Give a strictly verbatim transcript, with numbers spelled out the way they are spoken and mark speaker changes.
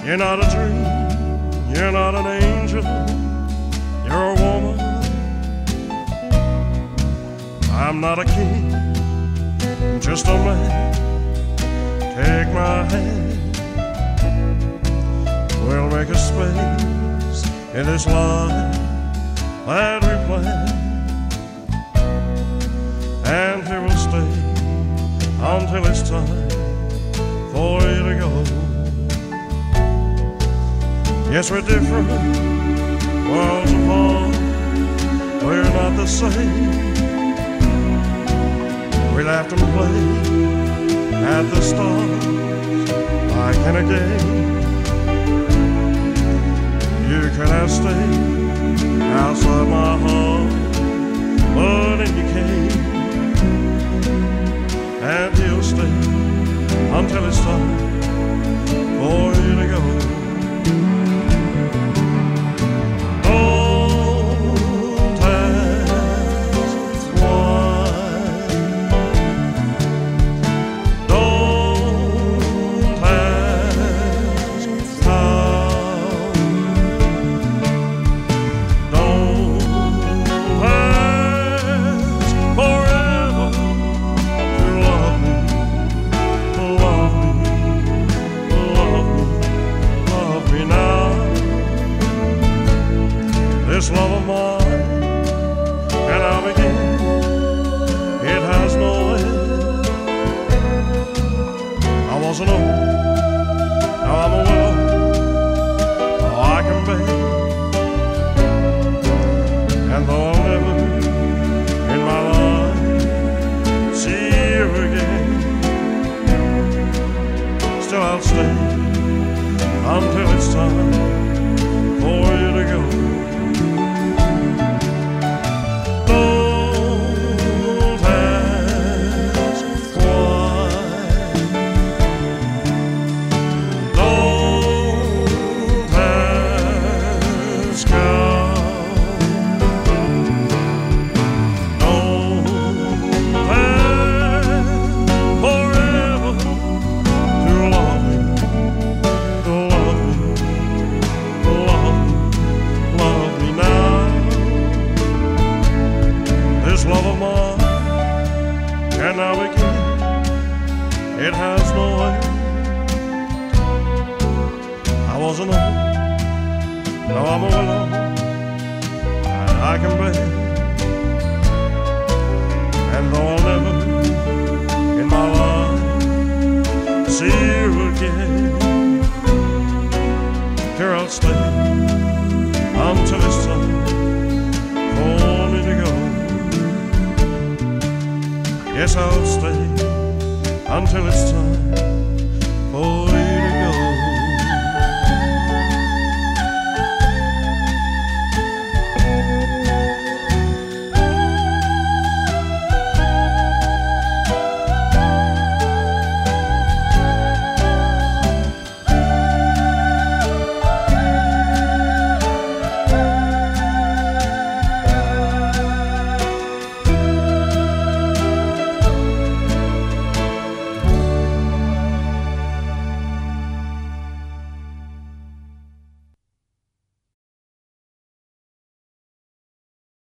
Speaker 1: You're not a dream, you're not an angel, you're a woman. I'm not a king, I'm just a man. Take my hand, we'll make a space in this life that we planned, and here we'll stay until it's time for you to go. Yes, we're different, worlds apart, we're not the same. We laughed and played at the stars like in a game. You could have stayed outside my heart, but then you came, and you'll stay until it's time for you to go. This love of mine, and I'll begin, it has no end. I wasn't old, now I'm a widow, oh, I can bear. And though I'll never in my life see you again, still I'll stay until it's time for you to go. Love of mine, and now again, it has no end. I wasn't old, now I'm alone, and I can bear. And though I'll never in my life see you again, here I'll stay until it's time for me to go. Yes, I'll stay until it's time